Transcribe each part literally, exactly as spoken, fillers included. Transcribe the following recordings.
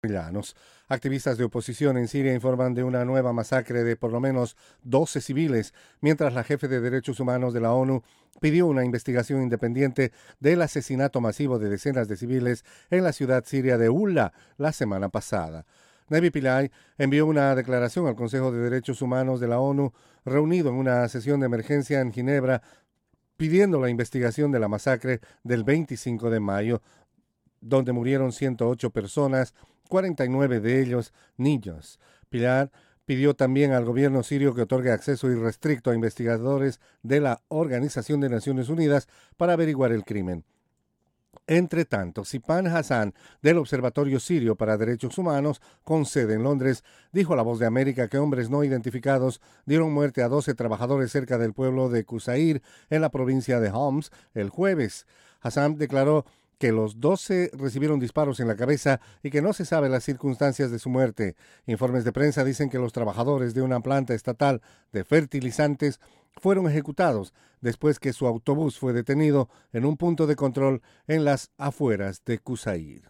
Llanos. Activistas de oposición en Siria informan de una nueva masacre de por lo menos doce civiles, mientras la jefe de derechos humanos de la ONU pidió una investigación independiente del asesinato masivo de decenas de civiles en la ciudad siria de Ula la semana pasada. Nevi Pillay envió una declaración al Consejo de Derechos Humanos de la ONU, reunido en una sesión de emergencia en Ginebra, pidiendo la investigación de la masacre del veinticinco de mayo, donde murieron ciento ocho personas, cuarenta y nueve de ellos niños. Pilar pidió también al gobierno sirio que otorgue acceso irrestricto a investigadores de la Organización de Naciones Unidas para averiguar el crimen. Entre tanto, Sipan Hassan, del Observatorio Sirio para Derechos Humanos, con sede en Londres, dijo a La Voz de América que hombres no identificados dieron muerte a doce trabajadores cerca del pueblo de Qusair, en la provincia de Homs, el jueves. Hassan declaró que los doce recibieron disparos en la cabeza y que no se sabe las circunstancias de su muerte. Informes de prensa dicen que los trabajadores de una planta estatal de fertilizantes fueron ejecutados después que su autobús fue detenido en un punto de control en las afueras de Qusair.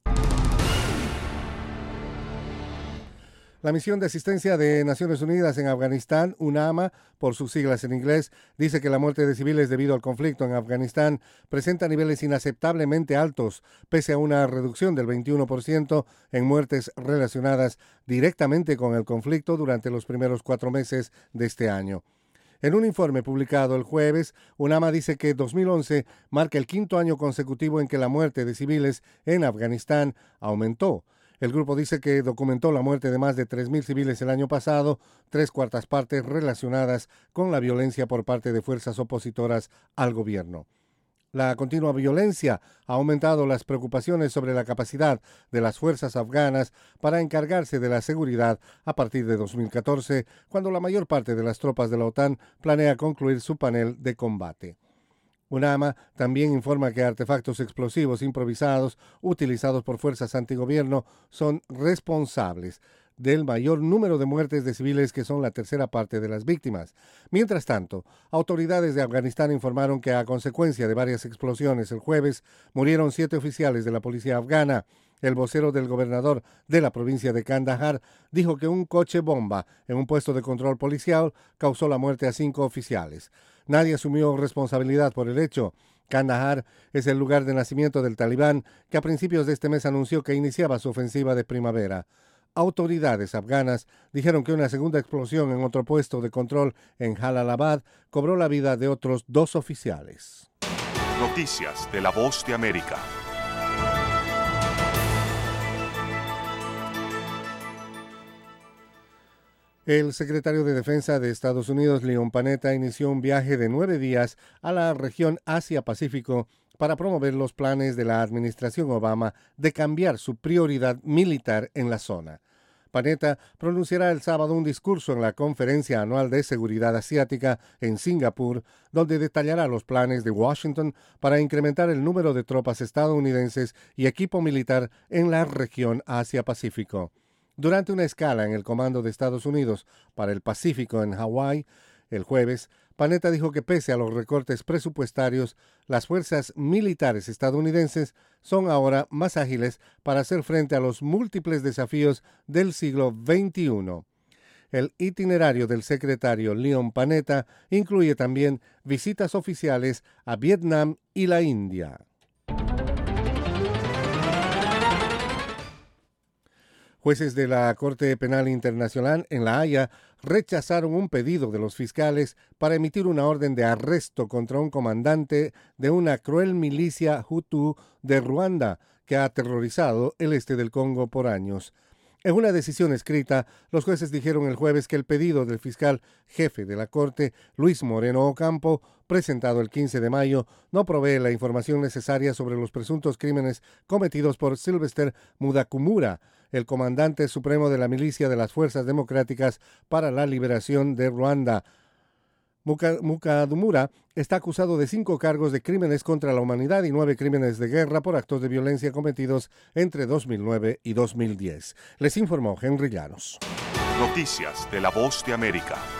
La misión de asistencia de Naciones Unidas en Afganistán, UNAMA, por sus siglas en inglés, dice que la muerte de civiles debido al conflicto en Afganistán presenta niveles inaceptablemente altos, pese a una reducción del veintiuno por ciento en muertes relacionadas directamente con el conflicto durante los primeros cuatro meses de este año. En un informe publicado el jueves, UNAMA dice que dos mil once marca el quinto año consecutivo en que la muerte de civiles en Afganistán aumentó. El grupo dice que documentó la muerte de más de tres mil civiles el año pasado, tres cuartas partes relacionadas con la violencia por parte de fuerzas opositoras al gobierno. La continua violencia ha aumentado las preocupaciones sobre la capacidad de las fuerzas afganas para encargarse de la seguridad a partir de dos mil catorce, cuando la mayor parte de las tropas de la OTAN planea concluir su panel de combate. UNAMA también informa que artefactos explosivos improvisados utilizados por fuerzas antigobierno son responsables del mayor número de muertes de civiles, que son la tercera parte de las víctimas. Mientras tanto, autoridades de Afganistán informaron que a consecuencia de varias explosiones el jueves murieron siete oficiales de la policía afgana. El vocero del gobernador de la provincia de Kandahar dijo que un coche bomba en un puesto de control policial causó la muerte a cinco oficiales. Nadie asumió responsabilidad por el hecho. Kandahar es el lugar de nacimiento del Talibán, que a principios de este mes anunció que iniciaba su ofensiva de primavera. Autoridades afganas dijeron que una segunda explosión en otro puesto de control en Jalalabad cobró la vida de otros dos oficiales. Noticias de La Voz de América. El secretario de Defensa de Estados Unidos, Leon Panetta, inició un viaje de nueve días a la región Asia-Pacífico para promover los planes de la administración Obama de cambiar su prioridad militar en la zona. Panetta pronunciará el sábado un discurso en la Conferencia Anual de Seguridad Asiática en Singapur, donde detallará los planes de Washington para incrementar el número de tropas estadounidenses y equipo militar en la región Asia-Pacífico. Durante una escala en el Comando de Estados Unidos para el Pacífico en Hawái, el jueves, Panetta dijo que pese a los recortes presupuestarios, las fuerzas militares estadounidenses son ahora más ágiles para hacer frente a los múltiples desafíos del siglo veintiuno. El itinerario del secretario Leon Panetta incluye también visitas oficiales a Vietnam y la India. Jueces de la Corte Penal Internacional en La Haya rechazaron un pedido de los fiscales para emitir una orden de arresto contra un comandante de una cruel milicia Hutu de Ruanda que ha aterrorizado el este del Congo por años. En una decisión escrita, los jueces dijeron el jueves que el pedido del fiscal jefe de la Corte, Luis Moreno Ocampo, presentado el quince de mayo, no provee la información necesaria sobre los presuntos crímenes cometidos por Sylvester Mudakumura, el comandante supremo de la milicia de las Fuerzas Democráticas para la Liberación de Ruanda. Mudakumura está acusado de cinco cargos de crímenes contra la humanidad y nueve crímenes de guerra por actos de violencia cometidos entre dos mil nueve y dos mil diez. Les informó Henry Llanos. Noticias de La Voz de América.